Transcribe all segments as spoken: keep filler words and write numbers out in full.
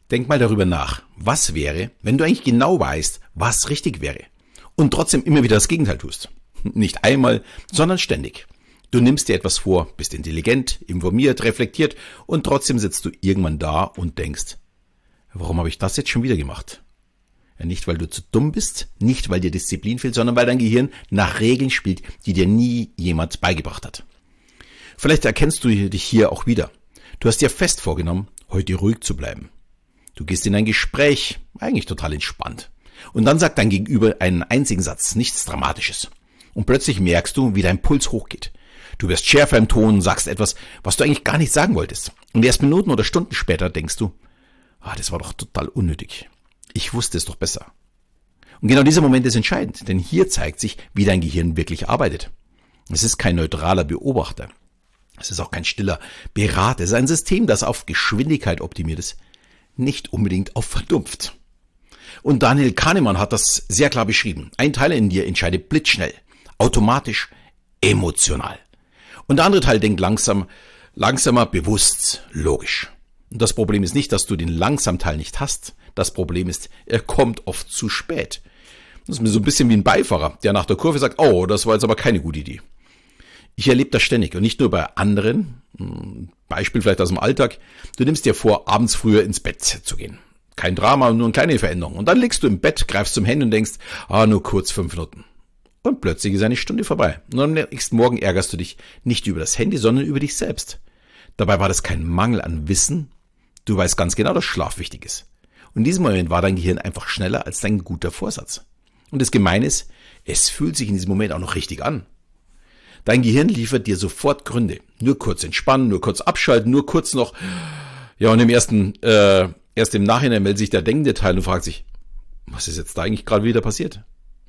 Denk mal darüber nach, was wäre, wenn du eigentlich genau weißt, was richtig wäre und trotzdem immer wieder das Gegenteil tust. Nicht einmal, sondern ständig. Du nimmst dir etwas vor, bist intelligent, informiert, reflektiert und trotzdem sitzt du irgendwann da und denkst, warum habe ich das jetzt schon wieder gemacht? Ja, nicht, weil du zu dumm bist, nicht, weil dir Disziplin fehlt, sondern weil dein Gehirn nach Regeln spielt, die dir nie jemand beigebracht hat. Vielleicht erkennst du dich hier auch wieder. Du hast dir fest vorgenommen, heute ruhig zu bleiben. Du gehst in ein Gespräch, eigentlich total entspannt. Und dann sagt dein Gegenüber einen einzigen Satz, nichts Dramatisches. Und plötzlich merkst du, wie dein Puls hochgeht. Du wirst schärfer im Ton, sagst etwas, was du eigentlich gar nicht sagen wolltest. Und erst Minuten oder Stunden später denkst du, ah, das war doch total unnötig. Ich wusste es doch besser. Und genau dieser Moment ist entscheidend, denn hier zeigt sich, wie dein Gehirn wirklich arbeitet. Es ist kein neutraler Beobachter. Es ist auch kein stiller Berater. Es ist ein System, das auf Geschwindigkeit optimiert ist, nicht unbedingt auf Vernunft. Und Daniel Kahnemann hat das sehr klar beschrieben. Ein Teil in dir entscheidet blitzschnell, automatisch, emotional. Und der andere Teil denkt langsam, langsamer, bewusst, logisch. Und das Problem ist nicht, dass du den langsamen Teil nicht hast. Das Problem ist, er kommt oft zu spät. Das ist mir so ein bisschen wie ein Beifahrer, der nach der Kurve sagt, oh, das war jetzt aber keine gute Idee. Ich erlebe das ständig und nicht nur bei anderen. Beispiel vielleicht aus dem Alltag. Du nimmst dir vor, abends früher ins Bett zu gehen. Kein Drama, nur eine kleine Veränderung. Und dann liegst du im Bett, greifst zum Handy und denkst, ah, nur kurz fünf Minuten. Und plötzlich ist eine Stunde vorbei. Und am nächsten Morgen ärgerst du dich nicht über das Handy, sondern über dich selbst. Dabei war das kein Mangel an Wissen. Du weißt ganz genau, dass Schlaf wichtig ist. Und in diesem Moment war dein Gehirn einfach schneller als dein guter Vorsatz. Und das Gemeine ist, es fühlt sich in diesem Moment auch noch richtig an. Dein Gehirn liefert dir sofort Gründe. Nur kurz entspannen, nur kurz abschalten, nur kurz noch. Ja, und im ersten, äh, erst im Nachhinein meldet sich der denkende Teil und fragt sich, was ist jetzt da eigentlich gerade wieder passiert?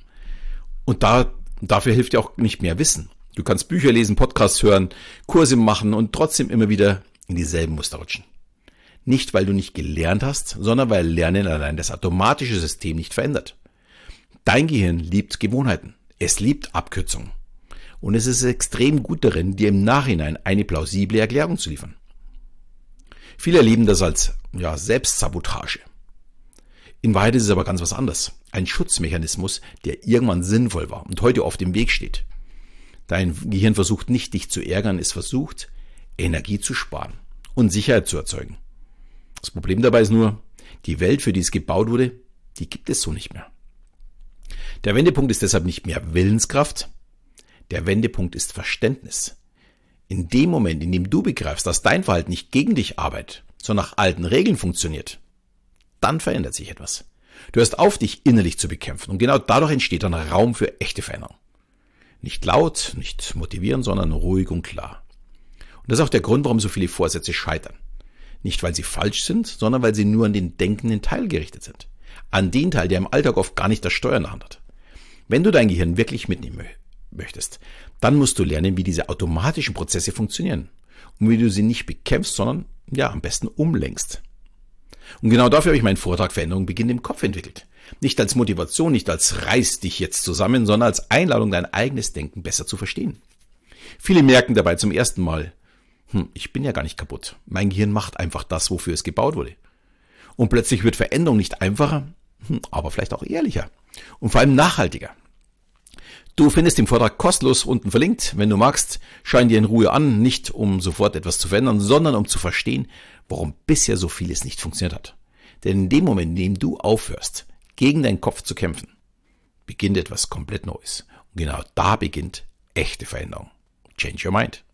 Und da, dafür hilft dir auch nicht mehr Wissen. Du kannst Bücher lesen, Podcasts hören, Kurse machen und trotzdem immer wieder in dieselben Muster rutschen. Nicht, weil du nicht gelernt hast, sondern weil Lernen allein das automatische System nicht verändert. Dein Gehirn liebt Gewohnheiten. Es liebt Abkürzungen. Und es ist extrem gut darin, dir im Nachhinein eine plausible Erklärung zu liefern. Viele erleben das als ja, Selbstsabotage. In Wahrheit ist es aber ganz was anderes. Ein Schutzmechanismus, der irgendwann sinnvoll war und heute oft im Weg steht. Dein Gehirn versucht nicht, dich zu ärgern, es versucht, Energie zu sparen und Sicherheit zu erzeugen. Das Problem dabei ist nur, die Welt, für die es gebaut wurde, die gibt es so nicht mehr. Der Wendepunkt ist deshalb nicht mehr Willenskraft, der Wendepunkt ist Verständnis. In dem Moment, in dem du begreifst, dass dein Verhalten nicht gegen dich arbeitet, sondern nach alten Regeln funktioniert, dann verändert sich etwas. Du hörst auf, dich innerlich zu bekämpfen und genau dadurch entsteht dann Raum für echte Veränderung. Nicht laut, nicht motivieren, sondern ruhig und klar. Und das ist auch der Grund, warum so viele Vorsätze scheitern. Nicht, weil sie falsch sind, sondern weil sie nur an den denkenden Teil gerichtet sind. An den Teil, der im Alltag oft gar nicht das Steuer in der Hand hat. Wenn du dein Gehirn wirklich mitnehmen möchtest, dann musst du lernen, wie diese automatischen Prozesse funktionieren. Und wie du sie nicht bekämpfst, sondern ja am besten umlenkst. Und genau dafür habe ich meinen Vortrag Veränderung beginnt im Kopf entwickelt. Nicht als Motivation, nicht als reiß dich jetzt zusammen, sondern als Einladung, dein eigenes Denken besser zu verstehen. Viele merken dabei zum ersten Mal, hm, ich bin ja gar nicht kaputt. Mein Gehirn macht einfach das, wofür es gebaut wurde. Und plötzlich wird Veränderung nicht einfacher, hm, aber vielleicht auch ehrlicher und vor allem nachhaltiger. Du findest den Vortrag kostenlos unten verlinkt. Wenn du magst, schau ihn dir in Ruhe an, nicht um sofort etwas zu verändern, sondern um zu verstehen, warum bisher so vieles nicht funktioniert hat. Denn in dem Moment, in dem du aufhörst, gegen deinen Kopf zu kämpfen, beginnt etwas komplett Neues. Und genau da beginnt echte Veränderung. Change your mind.